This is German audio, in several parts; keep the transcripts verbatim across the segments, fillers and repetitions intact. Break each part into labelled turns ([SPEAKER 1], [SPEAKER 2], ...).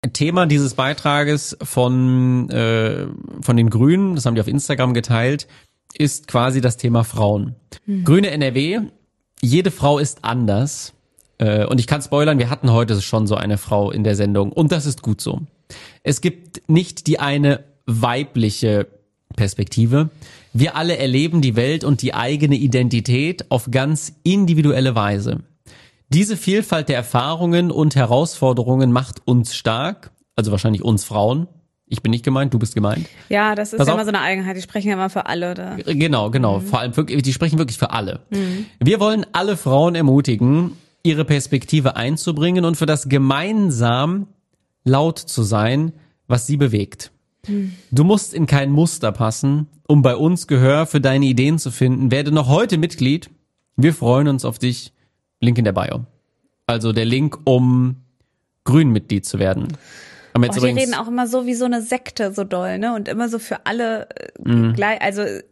[SPEAKER 1] Thema dieses Beitrages von äh, von den Grünen, das haben die auf Instagram geteilt, ist quasi das Thema Frauen. Hm. Grüne N R W, jede Frau ist anders. Äh, und ich kann spoilern, wir hatten heute schon so eine Frau in der Sendung. Und das ist gut so. Es gibt nicht die eine weibliche Perspektive. Wir alle erleben die Welt und die eigene Identität auf ganz individuelle Weise. Diese Vielfalt der Erfahrungen und Herausforderungen macht uns stark, also wahrscheinlich uns Frauen. Ich bin nicht gemeint, du bist gemeint.
[SPEAKER 2] Ja, das ist
[SPEAKER 1] Pass
[SPEAKER 2] ja
[SPEAKER 1] auf.
[SPEAKER 2] immer so eine Eigenheit, die sprechen ja immer für alle. Da.
[SPEAKER 1] Genau, genau. Mhm. Vor allem, wirklich, die sprechen wirklich für alle. Mhm. Wir wollen alle Frauen ermutigen, ihre Perspektive einzubringen und für das gemeinsam laut zu sein, was sie bewegt. Mhm. Du musst in kein Muster passen, um bei uns Gehör für deine Ideen zu finden. Werde noch heute Mitglied. Wir freuen uns auf dich. Link in der Bio. Also der Link, um Grün-Mitglied zu werden.
[SPEAKER 2] Haben jetzt oh, die reden auch immer so wie so eine Sekte so doll, ne? Und immer so für alle mhm. gleich, also ja,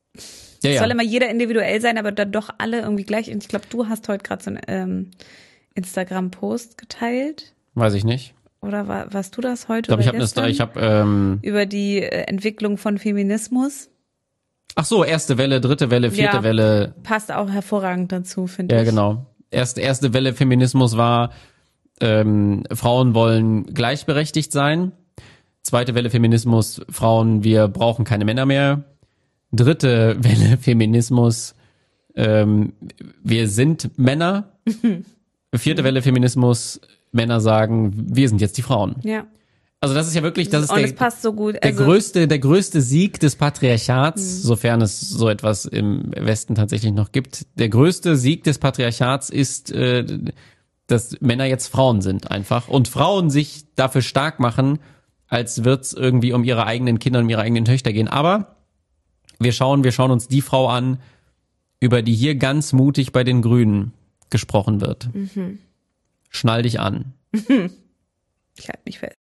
[SPEAKER 2] ja. soll immer jeder individuell sein, aber dann doch alle irgendwie gleich. Und ich glaube, du hast heute gerade so einen ähm, Instagram-Post geteilt.
[SPEAKER 1] Weiß ich nicht.
[SPEAKER 2] Oder war, warst du das heute?
[SPEAKER 1] Ich glaube, ich habe das, ich habe ähm,
[SPEAKER 2] über die äh, Entwicklung von Feminismus.
[SPEAKER 1] Ach so, erste Welle, dritte Welle, vierte
[SPEAKER 2] ja,
[SPEAKER 1] Welle.
[SPEAKER 2] Passt auch hervorragend dazu, finde
[SPEAKER 1] ja,
[SPEAKER 2] ich.
[SPEAKER 1] Ja, genau. Erste, erste Welle Feminismus war, ähm, Frauen wollen gleichberechtigt sein. Zweite Welle Feminismus, Frauen, wir brauchen keine Männer mehr. Dritte Welle Feminismus, ähm, wir sind Männer. Vierte Welle Feminismus, Männer sagen, wir sind jetzt die Frauen.
[SPEAKER 2] Ja.
[SPEAKER 1] Also das ist ja wirklich, das ist
[SPEAKER 2] und
[SPEAKER 1] der,
[SPEAKER 2] es passt so gut.
[SPEAKER 1] der
[SPEAKER 2] Also,
[SPEAKER 1] größte, der größte Sieg des Patriarchats,
[SPEAKER 2] mhm.
[SPEAKER 1] sofern es so etwas im Westen tatsächlich noch gibt. Der größte Sieg des Patriarchats ist, äh, dass Männer jetzt Frauen sind einfach und Frauen sich dafür stark machen, als wird's irgendwie um ihre eigenen Kinder und um ihre eigenen Töchter gehen. Aber wir schauen, wir schauen uns die Frau an, über die hier ganz mutig bei den Grünen gesprochen wird.
[SPEAKER 2] Mhm.
[SPEAKER 1] Schnall dich an.
[SPEAKER 2] Ich halte mich fest.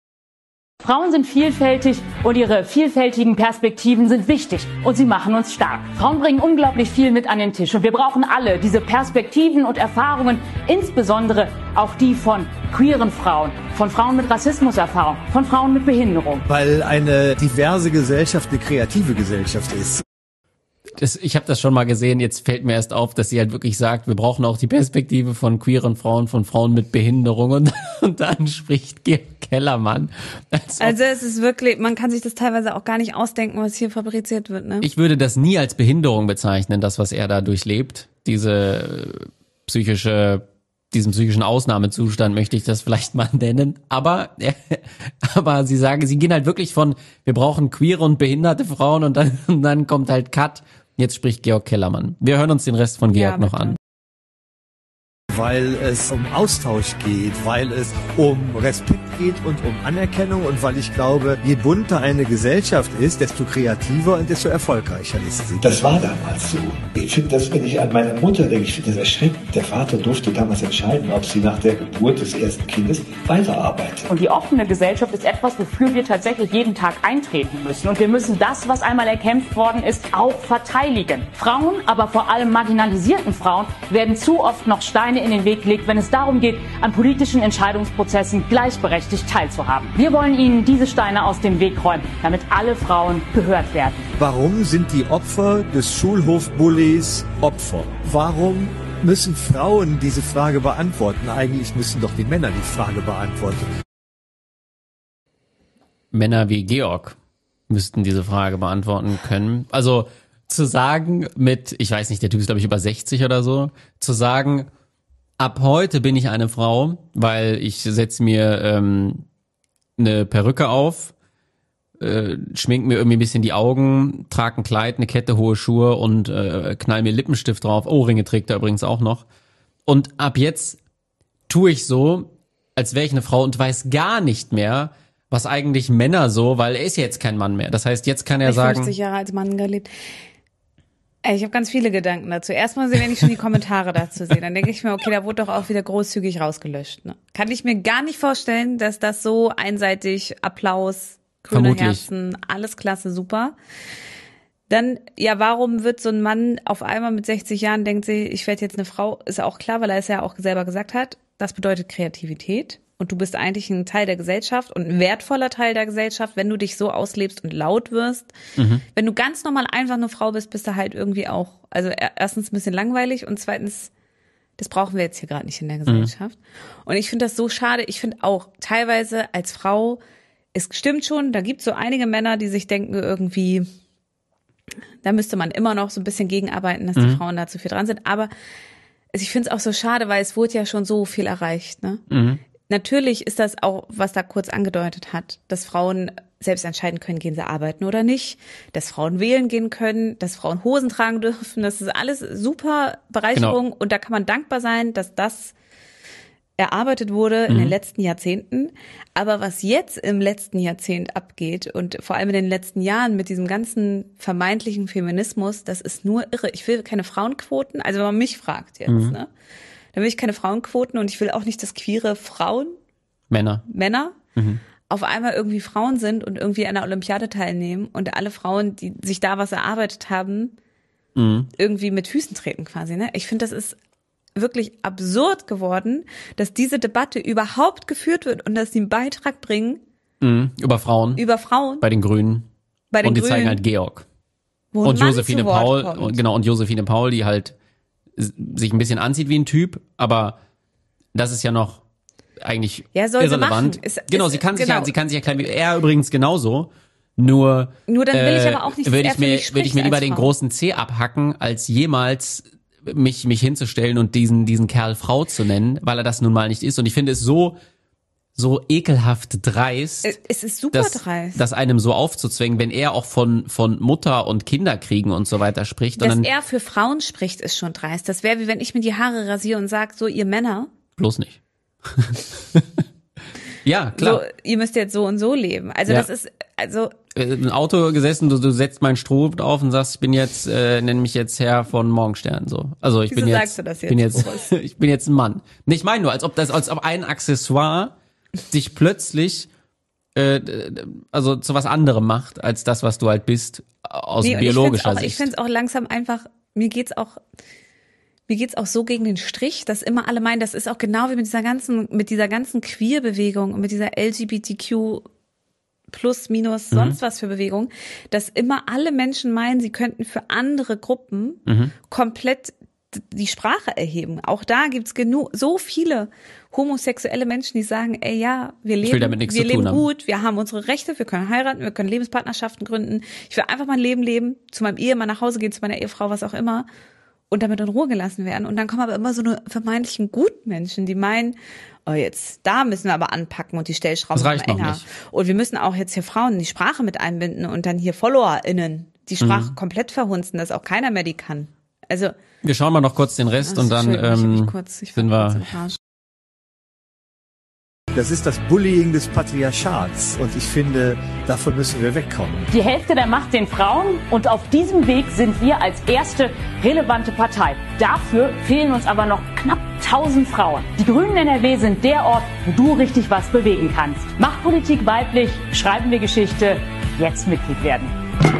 [SPEAKER 3] Frauen sind vielfältig und ihre vielfältigen Perspektiven sind wichtig und sie machen uns stark. Frauen bringen unglaublich viel mit an den Tisch und wir brauchen alle diese Perspektiven und Erfahrungen, insbesondere auch die von queeren Frauen, von Frauen mit Rassismuserfahrung, von Frauen mit Behinderung.
[SPEAKER 4] Weil eine diverse Gesellschaft eine kreative Gesellschaft ist.
[SPEAKER 1] Das, ich habe das schon mal gesehen, jetzt fällt mir erst auf, dass sie halt wirklich sagt, wir brauchen auch die Perspektive von queeren Frauen, von Frauen mit Behinderung und, und dann spricht Georg Kellermann.
[SPEAKER 2] Also, also es ist wirklich, man kann sich das teilweise auch gar nicht ausdenken, was hier fabriziert wird, ne?
[SPEAKER 1] Ich würde das nie als Behinderung bezeichnen, das, was er da durchlebt. Diese psychische, diesen psychischen Ausnahmezustand möchte ich das vielleicht mal nennen. Aber, äh, aber sie sagen, sie gehen halt wirklich von, wir brauchen queere und behinderte Frauen und dann, und dann kommt halt Cut. Jetzt spricht Georg Kellermann. Wir hören uns den Rest von Georg ja, noch an.
[SPEAKER 4] Weil es um Austausch geht, weil es um Respekt geht und um Anerkennung und weil ich glaube, je bunter eine Gesellschaft ist, desto kreativer und desto erfolgreicher ist sie.
[SPEAKER 5] Das war damals so. Ich finde das, wenn ich an meine Mutter denke, ich finde das erschreckend. Der Vater durfte damals entscheiden, ob sie nach der Geburt des ersten Kindes weiterarbeitet.
[SPEAKER 3] Und die offene Gesellschaft ist etwas, wofür wir tatsächlich jeden Tag eintreten müssen. Und wir müssen das, was einmal erkämpft worden ist, auch verteidigen. Frauen, aber vor allem marginalisierten Frauen, werden zu oft noch Steine in den Weg gelegt, wenn es darum geht, an politischen Entscheidungsprozessen gleichberechtigt teilzuhaben. Wir wollen ihnen diese Steine aus dem Weg räumen, damit alle Frauen gehört werden.
[SPEAKER 4] Warum sind die Opfer des Schulhofbullies Opfer? Warum müssen Frauen diese Frage beantworten? Eigentlich müssen doch die Männer die Frage beantworten.
[SPEAKER 1] Männer wie Georg müssten diese Frage beantworten können. Also zu sagen mit, ich weiß nicht, der Typ ist glaube ich über sechzig oder so, zu sagen, ab heute bin ich eine Frau, weil ich setze mir ähm, eine Perücke auf, äh, schmink mir irgendwie ein bisschen die Augen, trage ein Kleid, eine Kette, hohe Schuhe und äh, knall mir Lippenstift drauf. Ohrringe trägt er übrigens auch noch. Und ab jetzt tue ich so, als wäre ich eine Frau und weiß gar nicht mehr, was eigentlich Männer so, weil er ist ja jetzt kein Mann mehr. Das heißt, jetzt kann er
[SPEAKER 2] ich
[SPEAKER 1] sagen...
[SPEAKER 2] fünfzig Jahre als Mann gelebt. Ich habe ganz viele Gedanken dazu. Erstmal, wenn ich schon die Kommentare dazu sehe, dann denke ich mir, okay, da wurde doch auch wieder großzügig rausgelöscht. Ne? Kann ich mir gar nicht vorstellen, dass das so einseitig, Applaus, grüne Herzen, alles klasse, super. Dann, ja, warum wird so ein Mann auf einmal mit sechzig Jahren denkt sich, ich werde jetzt eine Frau, ist ja auch klar, weil er es ja auch selber gesagt hat, das bedeutet Kreativität. und du bist eigentlich ein Teil der Gesellschaft und ein wertvoller Teil der Gesellschaft, wenn du dich so auslebst und laut wirst. Mhm. Wenn du ganz normal einfach eine Frau bist, bist du halt irgendwie auch, also erstens ein bisschen langweilig und zweitens, das brauchen wir jetzt hier gerade nicht in der Gesellschaft. Mhm. Und ich finde das so schade. Ich finde auch teilweise als Frau, es stimmt schon, da gibt es so einige Männer, die sich denken irgendwie, da müsste man immer noch so ein bisschen gegenarbeiten, dass die mhm. Frauen da zu viel dran sind. Aber ich finde es auch so schade, weil es wurde ja schon so viel erreicht, ne? Mhm. Natürlich ist das auch, was da kurz angedeutet hat, dass Frauen selbst entscheiden können, gehen sie arbeiten oder nicht, dass Frauen wählen gehen können, dass Frauen Hosen tragen dürfen. Das ist alles super Bereicherung. Genau. Und da kann man dankbar sein, dass das erarbeitet wurde in mhm. den letzten Jahrzehnten. Aber was jetzt im letzten Jahrzehnt abgeht und vor allem in den letzten Jahren mit diesem ganzen vermeintlichen Feminismus, das ist nur irre. Ich will keine Frauenquoten, also wenn man mich fragt jetzt, mhm. ne? Dann will ich keine Frauenquoten und ich will auch nicht, dass queere Frauen,
[SPEAKER 1] Männer,
[SPEAKER 2] Männer
[SPEAKER 1] mhm.
[SPEAKER 2] auf einmal irgendwie Frauen sind und irgendwie an der Olympiade teilnehmen und alle Frauen, die sich da was erarbeitet haben, mhm. irgendwie mit Füßen treten quasi. Ne? Ich finde, das ist wirklich absurd geworden, dass diese Debatte überhaupt geführt wird und dass sie einen Beitrag bringen.
[SPEAKER 1] Mhm. Über Frauen.
[SPEAKER 2] Über Frauen.
[SPEAKER 1] Bei den Grünen.
[SPEAKER 2] Bei den
[SPEAKER 1] und die
[SPEAKER 2] Grünen.
[SPEAKER 1] zeigen halt Georg.
[SPEAKER 2] Wo
[SPEAKER 1] und
[SPEAKER 2] ein
[SPEAKER 1] Josephine Paul. Und, genau, und Josephine Paul, die halt sich ein bisschen anzieht wie ein Typ, aber das ist ja noch eigentlich
[SPEAKER 2] ja, soll
[SPEAKER 1] irrelevant.
[SPEAKER 2] Sie machen. Ist,
[SPEAKER 1] genau,
[SPEAKER 2] ist,
[SPEAKER 1] sie kann
[SPEAKER 2] genau.
[SPEAKER 1] sich ja, sie kann sich erklären, er übrigens genauso. Nur,
[SPEAKER 2] Nur dann will ich aber auch nicht, dass
[SPEAKER 1] würde
[SPEAKER 2] er
[SPEAKER 1] ich mir,
[SPEAKER 2] für mich
[SPEAKER 1] würde ich mir lieber
[SPEAKER 2] als
[SPEAKER 1] den
[SPEAKER 2] Frau.
[SPEAKER 1] großen C abhacken, als jemals mich, mich hinzustellen und diesen, diesen Kerl Frau zu nennen, weil er das nun mal nicht ist. Und ich finde es so, so ekelhaft dreist.
[SPEAKER 2] Es ist super
[SPEAKER 1] dass,
[SPEAKER 2] dreist.
[SPEAKER 1] Das einem so aufzuzwingen, wenn er auch von, von Mutter und Kinderkriegen und so weiter spricht.
[SPEAKER 2] Dass
[SPEAKER 1] und dann,
[SPEAKER 2] er für Frauen spricht, ist schon dreist. Das wäre wie wenn ich mir die Haare rasiere und sage, so ihr Männer.
[SPEAKER 1] Bloß nicht. Ja, klar.
[SPEAKER 2] So, ihr müsst jetzt so und so leben. Also
[SPEAKER 1] ja.
[SPEAKER 2] das ist, also.
[SPEAKER 1] Im Auto gesessen, du, du setzt meinen Stroh auf und sagst, ich bin jetzt, äh, nenn mich jetzt Herr von Morgenstern, so. Also ich
[SPEAKER 2] Wieso
[SPEAKER 1] bin jetzt,
[SPEAKER 2] sagst du das jetzt,
[SPEAKER 1] bin jetzt, ich bin jetzt ein Mann. Nee, ich meine nur, als ob das, als ob ein Accessoire dich plötzlich, äh, also zu was anderem macht, als das, was du halt bist, aus
[SPEAKER 2] nee,
[SPEAKER 1] biologischer
[SPEAKER 2] ich
[SPEAKER 1] Sicht.
[SPEAKER 2] Ich finde es auch langsam einfach, mir geht's auch, mir geht's auch so gegen den Strich, dass immer alle meinen, das ist auch genau wie mit dieser ganzen, mit dieser ganzen Queer-Bewegung und mit dieser L G B T Q plus, minus, sonst mhm. was für Bewegung, dass immer alle Menschen meinen, sie könnten für andere Gruppen mhm. komplett die Sprache erheben. Auch da gibt's genug, so viele homosexuelle Menschen, die sagen, ey, ja, wir leben, wir leben gut, wir haben unsere Rechte, wir können heiraten, wir können Lebenspartnerschaften gründen. Ich will einfach mein Leben leben, zu meinem Ehemann nach Hause gehen, zu meiner Ehefrau, was auch immer, und damit in Ruhe gelassen werden. Und dann kommen aber immer so eine vermeintlichen Gutmenschen, die meinen, oh, jetzt, da müssen wir aber anpacken und die Stellschrauben
[SPEAKER 1] sind enger.
[SPEAKER 2] Nicht. Und wir müssen auch jetzt hier Frauen in die Sprache mit einbinden und dann hier FollowerInnen die Sprache mhm. komplett verhunzen, dass auch keiner mehr die kann. Also
[SPEAKER 1] wir schauen mal noch kurz den Rest Ach, und dann ähm, kurz, sind wir.
[SPEAKER 4] Das ist das Bullying des Patriarchats und ich finde, davon müssen wir wegkommen.
[SPEAKER 3] Die Hälfte der Macht den Frauen und auf diesem Weg sind wir als erste relevante Partei. Dafür fehlen uns aber noch knapp tausend Frauen. Die Grünen N R W sind der Ort, wo du richtig was bewegen kannst. Mach Politik weiblich, schreiben wir Geschichte, jetzt Mitglied werden.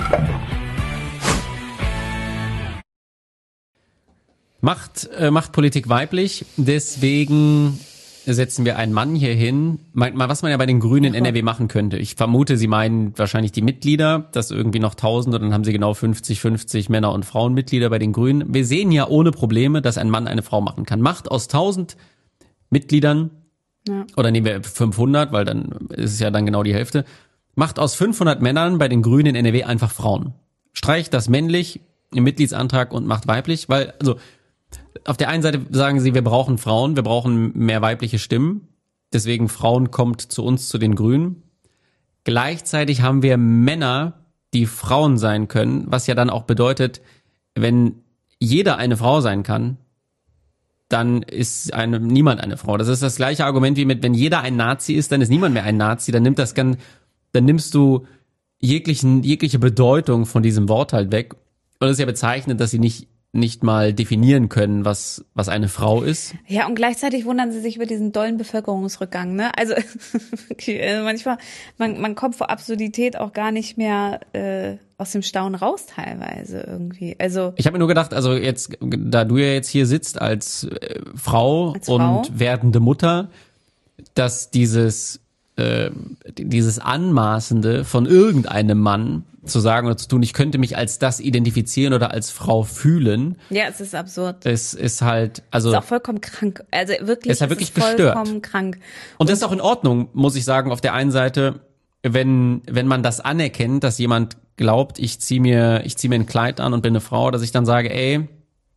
[SPEAKER 1] Macht, äh, macht Politik weiblich, deswegen setzen wir einen Mann hier hin. Was man ja bei den Grünen in N R W machen könnte. Ich vermute, sie meinen wahrscheinlich die Mitglieder, das irgendwie noch tausend und dann haben sie genau fünfzig fünfzig Männer- und Frauenmitglieder bei den Grünen. Wir sehen ja ohne Probleme, dass ein Mann eine Frau machen kann. Macht aus tausend Mitgliedern, ja. oder nehmen wir fünfhundert, weil dann ist es ja dann genau die Hälfte, macht aus fünfhundert Männern bei den Grünen in N R W einfach Frauen. Streicht das männlich im Mitgliedsantrag und macht weiblich, weil, also, auf der einen Seite sagen sie, wir brauchen Frauen, wir brauchen mehr weibliche Stimmen. Deswegen Frauen kommt zu uns, zu den Grünen. Gleichzeitig haben wir Männer, die Frauen sein können, was ja dann auch bedeutet, wenn jeder eine Frau sein kann, dann ist eine, niemand eine Frau. Das ist das gleiche Argument wie mit, wenn jeder ein Nazi ist, dann ist niemand mehr ein Nazi. Dann nimmt das ganz, dann nimmst du jeglichen, jegliche Bedeutung von diesem Wort halt weg. Und es ist ja bezeichnend, dass sie nicht nicht mal definieren können, was was eine Frau ist.
[SPEAKER 2] Ja, und gleichzeitig wundern sie sich über diesen dollen Bevölkerungsrückgang, ne? Also okay, manchmal, man man kommt vor Absurdität auch gar nicht mehr äh, aus dem Staunen raus teilweise irgendwie. Also
[SPEAKER 1] ich habe mir nur gedacht, also jetzt, da du ja jetzt hier sitzt als, äh, Frau,
[SPEAKER 2] als Frau
[SPEAKER 1] und werdende Mutter, dass dieses äh, dieses Anmaßende von irgendeinem Mann zu sagen oder zu tun, ich könnte mich als das identifizieren oder als Frau fühlen.
[SPEAKER 2] Ja, es ist absurd.
[SPEAKER 1] Es ist halt, also.
[SPEAKER 2] Es ist auch vollkommen krank. Also wirklich,
[SPEAKER 1] es ist halt wirklich
[SPEAKER 2] es ist vollkommen
[SPEAKER 1] gestört.
[SPEAKER 2] krank.
[SPEAKER 1] Und,
[SPEAKER 2] Und
[SPEAKER 1] das ist auch in Ordnung, muss ich sagen, auf der einen Seite, wenn, wenn man das anerkennt, dass jemand glaubt, ich zieh mir, ich zieh mir ein Kleid an und bin eine Frau, dass ich dann sage, ey,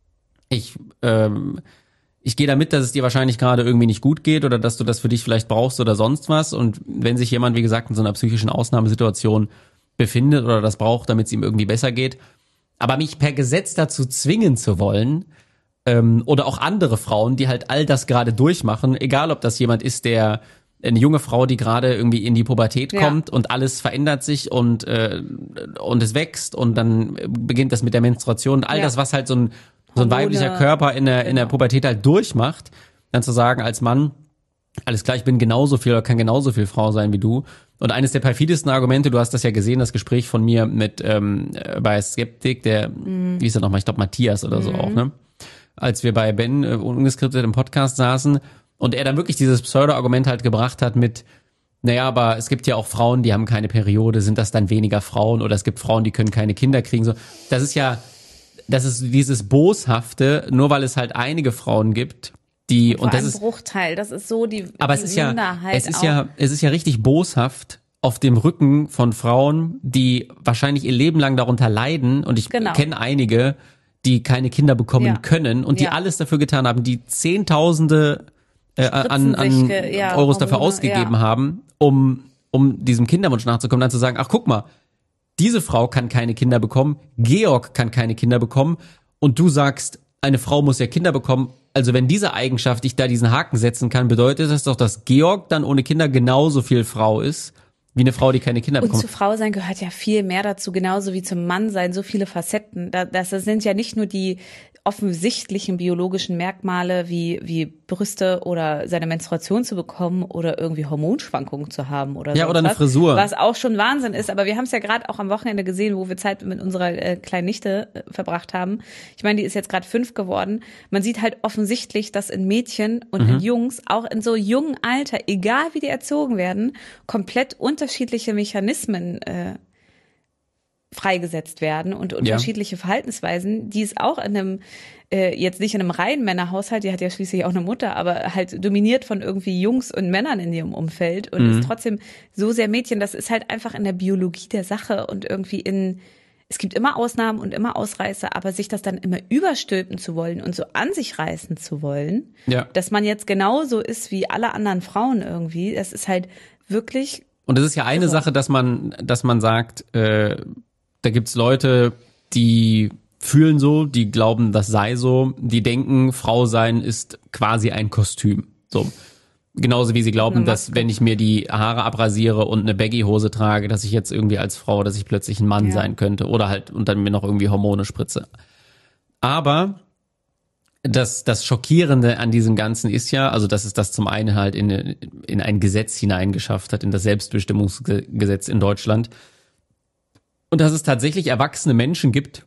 [SPEAKER 1] ich, ähm, ich gehe damit, dass es dir wahrscheinlich gerade irgendwie nicht gut geht oder dass du das für dich vielleicht brauchst oder sonst was. Und wenn sich jemand, wie gesagt, in so einer psychischen Ausnahmesituation befindet oder das braucht, damit es ihm irgendwie besser geht. Aber mich per Gesetz dazu zwingen zu wollen, ähm, oder auch andere Frauen, die halt all das gerade durchmachen, egal ob das jemand ist, der eine junge Frau, die gerade irgendwie in die Pubertät
[SPEAKER 2] Ja.
[SPEAKER 1] kommt und alles verändert sich und äh, und es wächst und dann beginnt das mit der Menstruation, all
[SPEAKER 2] Ja.
[SPEAKER 1] das, was halt so ein so ein
[SPEAKER 2] Hormone,
[SPEAKER 1] weiblicher Körper in der in der
[SPEAKER 2] genau.
[SPEAKER 1] Pubertät halt durchmacht, dann zu sagen als Mann, alles klar, ich bin genauso viel oder kann genauso viel Frau sein wie du. Und eines der perfidesten Argumente, du hast das ja gesehen, das Gespräch von mir mit ähm, bei Skeptik, der,
[SPEAKER 2] Mhm.
[SPEAKER 1] wie ist er nochmal, ich glaube Matthias oder so auch, ne? Als wir bei Ben äh, ungeskriptet im Podcast saßen und er dann wirklich dieses Pseudo-Argument halt gebracht hat mit, naja, aber es gibt ja auch Frauen, die haben keine Periode, sind das dann weniger Frauen oder es gibt Frauen, die können keine Kinder kriegen, so. Das ist ja, das ist dieses Boshafte, nur weil es halt einige Frauen gibt, die,
[SPEAKER 2] Vor
[SPEAKER 1] und das
[SPEAKER 2] allem
[SPEAKER 1] ist,
[SPEAKER 2] Bruchteil, das ist so die,
[SPEAKER 1] aber
[SPEAKER 2] die
[SPEAKER 1] es ist ja,
[SPEAKER 2] Minderheit
[SPEAKER 1] es ist
[SPEAKER 2] auch.
[SPEAKER 1] ja, es ist ja richtig boshaft auf dem Rücken von Frauen, die wahrscheinlich ihr Leben lang darunter leiden. Und ich
[SPEAKER 2] Genau.
[SPEAKER 1] kenne einige, die keine Kinder bekommen
[SPEAKER 2] Ja.
[SPEAKER 1] können und die
[SPEAKER 2] Ja.
[SPEAKER 1] alles dafür getan haben, die Zehntausende äh, an, an
[SPEAKER 2] Spritzen sich, äh, ja,
[SPEAKER 1] Euros dafür
[SPEAKER 2] Hormone,
[SPEAKER 1] ausgegeben
[SPEAKER 2] ja.
[SPEAKER 1] haben, um, um diesem Kinderwunsch nachzukommen, dann zu sagen, ach guck mal, diese Frau kann keine Kinder bekommen, Georg kann keine Kinder bekommen und du sagst, eine Frau muss ja Kinder bekommen. Also wenn diese Eigenschaft, ich da diesen Haken setzen kann, bedeutet das doch, dass Georg dann ohne Kinder genauso viel Frau ist, wie eine Frau, die keine Kinder
[SPEAKER 2] Und
[SPEAKER 1] bekommt.
[SPEAKER 2] zu Frau sein gehört ja viel mehr dazu, genauso wie zum Mann sein, so viele Facetten. Da- Das sind ja nicht nur die offensichtlichen biologischen Merkmale wie wie Brüste oder seine Menstruation zu bekommen oder irgendwie Hormonschwankungen zu haben oder
[SPEAKER 1] Ja,
[SPEAKER 2] sonst
[SPEAKER 1] oder eine
[SPEAKER 2] was,
[SPEAKER 1] Frisur.
[SPEAKER 2] was auch schon Wahnsinn ist. Aber wir haben es ja gerade auch am Wochenende gesehen, wo wir Zeit mit unserer äh, kleinen Nichte äh, verbracht haben. Ich meine, die ist jetzt gerade fünf geworden. Man sieht halt offensichtlich, dass in Mädchen und
[SPEAKER 1] Mhm.
[SPEAKER 2] in Jungs auch in so jungen Alter, egal wie die erzogen werden, komplett unterschiedliche Mechanismen äh, freigesetzt werden und unterschiedliche Verhaltensweisen, die es auch in einem, äh, jetzt nicht in einem reinen Männerhaushalt, die hat ja schließlich auch eine Mutter, aber halt dominiert von irgendwie Jungs und Männern in ihrem Umfeld und
[SPEAKER 1] Mhm.
[SPEAKER 2] ist trotzdem so sehr Mädchen, das ist halt einfach in der Biologie der Sache und irgendwie in, es gibt immer Ausnahmen und immer Ausreißer, aber sich das dann immer überstülpen zu wollen und so an sich reißen zu wollen,
[SPEAKER 1] Ja.
[SPEAKER 2] dass man jetzt genauso ist wie alle anderen Frauen irgendwie, das ist halt wirklich.
[SPEAKER 1] Und es ist ja eine
[SPEAKER 2] Also-
[SPEAKER 1] Sache, dass man, dass man sagt, äh, da gibt's Leute, die fühlen so, die glauben, das sei so, die denken, Frau sein ist quasi ein Kostüm. So. Genauso wie sie glauben,
[SPEAKER 2] Eine
[SPEAKER 1] dass
[SPEAKER 2] Maske.
[SPEAKER 1] wenn ich mir die Haare abrasiere und eine Baggy-Hose trage, dass ich jetzt irgendwie als Frau, dass ich plötzlich ein Mann
[SPEAKER 2] Ja.
[SPEAKER 1] sein könnte oder halt und dann mir noch irgendwie Hormone spritze. Aber das, das Schockierende an diesem Ganzen ist ja, also dass es das zum einen halt in, in ein Gesetz hineingeschafft hat, in das Selbstbestimmungsgesetz in Deutschland. Und dass es tatsächlich erwachsene Menschen gibt,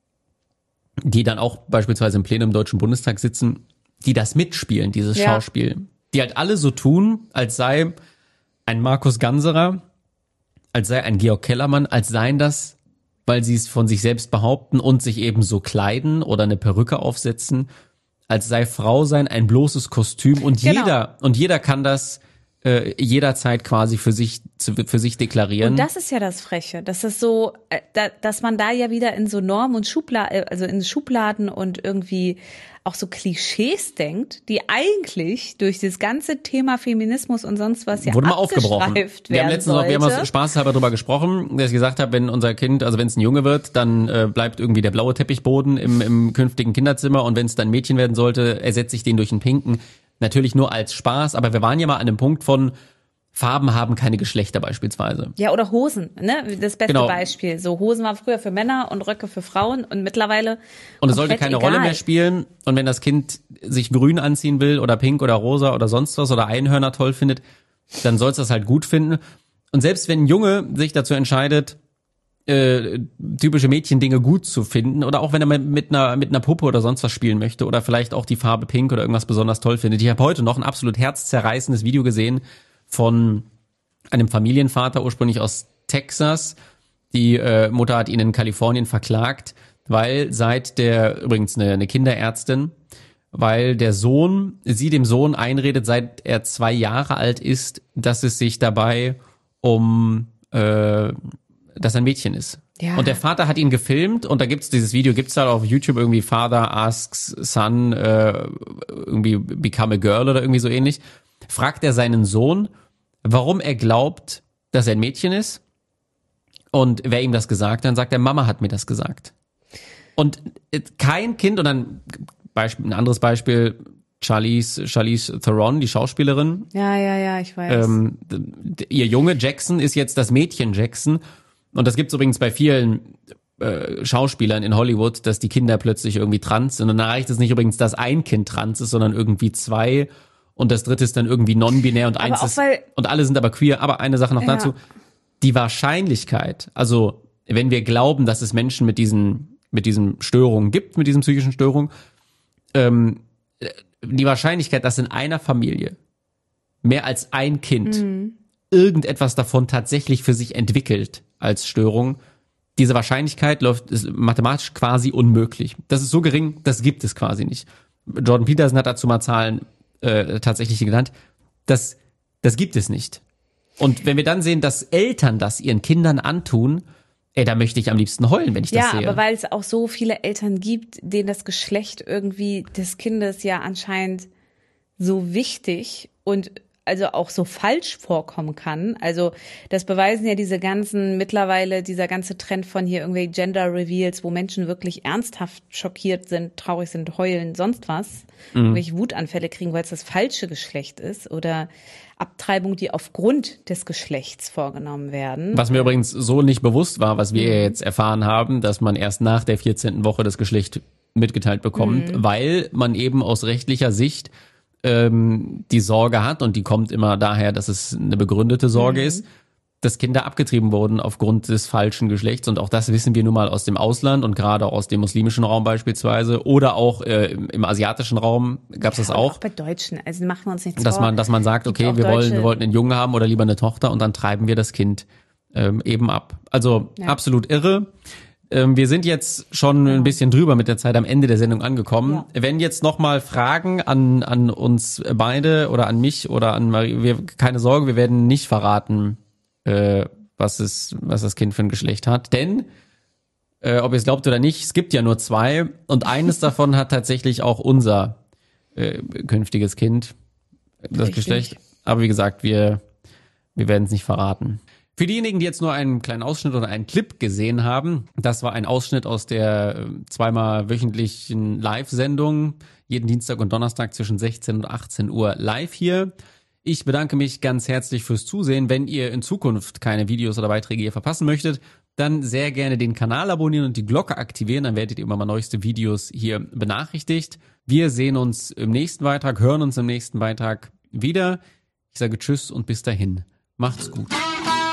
[SPEAKER 1] die dann auch beispielsweise im Plenum im Deutschen Bundestag sitzen, die das mitspielen, dieses
[SPEAKER 2] Ja.
[SPEAKER 1] Schauspiel. Die halt alle so tun, als sei ein Markus Ganserer, als sei ein Georg Kellermann, als seien das, weil sie es von sich selbst behaupten und sich eben so kleiden oder eine Perücke aufsetzen, als sei Frau sein ein bloßes Kostüm und
[SPEAKER 2] Genau.
[SPEAKER 1] jeder, und jeder kann das äh, jederzeit quasi für sich, zu, für sich deklarieren.
[SPEAKER 2] Und das ist ja das Freche, dass es so, äh, da, dass man da ja wieder in so Normen und Schubladen, also in Schubladen und irgendwie auch so Klischees denkt, die eigentlich durch das ganze Thema Feminismus und sonst was ja
[SPEAKER 1] Wurde mal aufgebrochen.
[SPEAKER 2] abgestreift
[SPEAKER 1] Wir haben
[SPEAKER 2] werden
[SPEAKER 1] letztens noch, wir haben
[SPEAKER 2] sollte.
[SPEAKER 1] uns spaßhalber drüber gesprochen, dass ich gesagt habe, wenn unser Kind, also wenn es ein Junge wird, dann äh, bleibt irgendwie der blaue Teppichboden im, im künftigen Kinderzimmer und wenn es dann ein Mädchen werden sollte, ersetze ich den durch einen pinken. Natürlich nur als Spaß, aber wir waren ja mal an einem Punkt von Farben haben keine Geschlechter beispielsweise.
[SPEAKER 2] Ja, oder Hosen, ne? Das beste
[SPEAKER 1] Genau.
[SPEAKER 2] Beispiel. So Hosen waren früher für Männer und Röcke für Frauen und mittlerweile
[SPEAKER 1] Und es sollte
[SPEAKER 2] komplett
[SPEAKER 1] keine
[SPEAKER 2] egal.
[SPEAKER 1] Rolle mehr spielen. Und wenn das Kind sich grün anziehen will oder pink oder rosa oder sonst was oder Einhörner toll findet, dann soll es das halt gut finden. Und selbst wenn ein Junge sich dazu entscheidet, äh, typische Mädchendinge gut zu finden oder auch wenn er mit einer mit einer Puppe oder sonst was spielen möchte oder vielleicht auch die Farbe Pink oder irgendwas besonders toll findet. Ich habe heute noch ein absolut herzzerreißendes Video gesehen von einem Familienvater, ursprünglich aus Texas. Die äh, Mutter hat ihn in Kalifornien verklagt, weil seit der, übrigens eine, eine Kinderärztin, weil der Sohn, sie dem Sohn einredet, seit er zwei Jahre alt ist, dass es sich dabei um äh, dass er ein Mädchen ist.
[SPEAKER 2] Ja.
[SPEAKER 1] Und der Vater hat ihn gefilmt und da gibt's dieses Video, gibt's da auf YouTube irgendwie Father asks son, äh, irgendwie become a girl oder irgendwie so ähnlich. Fragt er seinen Sohn, warum er glaubt, dass er ein Mädchen ist und wer ihm das gesagt hat. Dann sagt er, Mama hat mir das gesagt. Und kein Kind, und dann Beispiel, ein anderes Beispiel, Charlize, Charlize Theron, die Schauspielerin.
[SPEAKER 2] Ja, ja, ja, ich weiß.
[SPEAKER 1] Ähm, ihr Junge Jackson ist jetzt das Mädchen Jackson. Und das gibt's übrigens bei vielen äh, Schauspielern in Hollywood, dass die Kinder plötzlich irgendwie trans sind. Und dann reicht es nicht übrigens, dass ein Kind trans ist, sondern irgendwie zwei. Und das dritte ist dann irgendwie non-binär und eins ist, und alle sind aber queer. Aber eine Sache noch
[SPEAKER 2] Ja.
[SPEAKER 1] dazu. Die Wahrscheinlichkeit, also wenn wir glauben, dass es Menschen mit diesen, mit diesen Störungen gibt, mit diesen psychischen Störungen, ähm, die Wahrscheinlichkeit, dass in einer Familie mehr als ein Kind mhm. irgendetwas davon tatsächlich für sich entwickelt als Störung, diese Wahrscheinlichkeit läuft ist mathematisch quasi unmöglich. Das ist so gering, das gibt es quasi nicht. Jordan Peterson hat dazu mal Zahlen äh, tatsächlich genannt. Das, das gibt es nicht. Und wenn wir dann sehen, dass Eltern das ihren Kindern antun, ey, da möchte ich am liebsten heulen, wenn ich das
[SPEAKER 2] ja,
[SPEAKER 1] sehe.
[SPEAKER 2] Ja, aber weil es auch so viele Eltern gibt, denen das Geschlecht irgendwie des Kindes ja anscheinend so wichtig und also auch so falsch vorkommen kann. Also das beweisen ja diese ganzen, mittlerweile dieser ganze Trend von hier irgendwie Gender Reveals, wo Menschen wirklich ernsthaft schockiert sind, traurig sind, heulen, sonst was. Mhm. Irgendwelche Wutanfälle kriegen, weil es das falsche Geschlecht ist oder Abtreibung, die aufgrund des Geschlechts vorgenommen werden.
[SPEAKER 1] Was mir übrigens so nicht bewusst war, was wir mhm. jetzt erfahren haben, dass man erst nach der vierzehnten Woche das Geschlecht mitgeteilt bekommt, mhm. weil man eben aus rechtlicher Sicht ähm, die Sorge hat, und die kommt immer daher, dass es eine begründete Sorge mhm. ist, dass Kinder abgetrieben wurden aufgrund des falschen Geschlechts. Und auch das wissen wir nun mal aus dem Ausland und gerade aus dem muslimischen Raum beispielsweise oder auch äh, im, im asiatischen Raum gab es ja, das auch.
[SPEAKER 2] Auch bei Deutschen, also machen wir uns nichts
[SPEAKER 1] dass
[SPEAKER 2] vor.
[SPEAKER 1] Man, dass man sagt, okay, wir wollen, wir wollten einen Jungen haben oder lieber eine Tochter und dann treiben wir das Kind ähm, eben ab. Also ja. absolut irre. Ähm, wir sind jetzt schon ja. ein bisschen drüber mit der Zeit am Ende der Sendung angekommen. Ja. Wenn jetzt nochmal Fragen an an uns beide oder an mich oder an Marie, wir, keine Sorge, wir werden nicht verraten, äh, was es, was das Kind für ein Geschlecht hat. Denn, äh, ob ihr es glaubt oder nicht, es gibt ja nur zwei und eines davon hat tatsächlich auch unser äh, künftiges Kind, das Richtig. Geschlecht. Aber wie gesagt, wir, wir werden es nicht verraten. Für diejenigen, die jetzt nur einen kleinen Ausschnitt oder einen Clip gesehen haben, das war ein Ausschnitt aus der zweimal wöchentlichen Live-Sendung, jeden Dienstag und Donnerstag zwischen sechzehn und achtzehn Uhr live hier. Ich bedanke mich ganz herzlich fürs Zusehen. Wenn ihr in Zukunft keine Videos oder Beiträge hier verpassen möchtet, dann sehr gerne den Kanal abonnieren und die Glocke aktivieren, dann werdet ihr immer mal neueste Videos hier benachrichtigt. Wir sehen uns im nächsten Beitrag, hören uns im nächsten Beitrag wieder. Ich sage Tschüss und bis dahin. Macht's gut.